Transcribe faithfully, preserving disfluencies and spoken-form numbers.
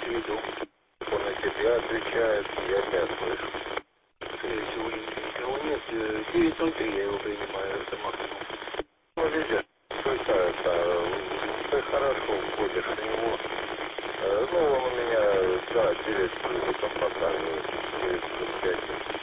виду. Он на тебя отвечает, я тебя слышу. Скорее всего, никого нет. девять ноль три я его принимаю, это максимум. Ну, видишь, это, ты хорошо входишь в него. Э, Ну, он у меня, да, девять плюс, он показывает, девять плюс пять.